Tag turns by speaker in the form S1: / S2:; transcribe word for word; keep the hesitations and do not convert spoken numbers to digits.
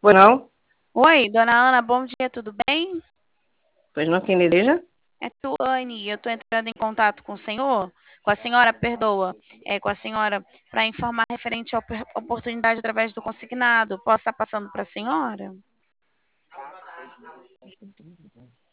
S1: Pois não?
S2: Oi, dona Ana, bom dia, tudo bem?
S1: Pois não, quem deseja?
S2: É Tuane, eu estou entrando em contato com o senhor, com a senhora, perdoa, é, com a senhora, para informar referente à opor- oportunidade através do consignado. Posso estar passando para a senhora?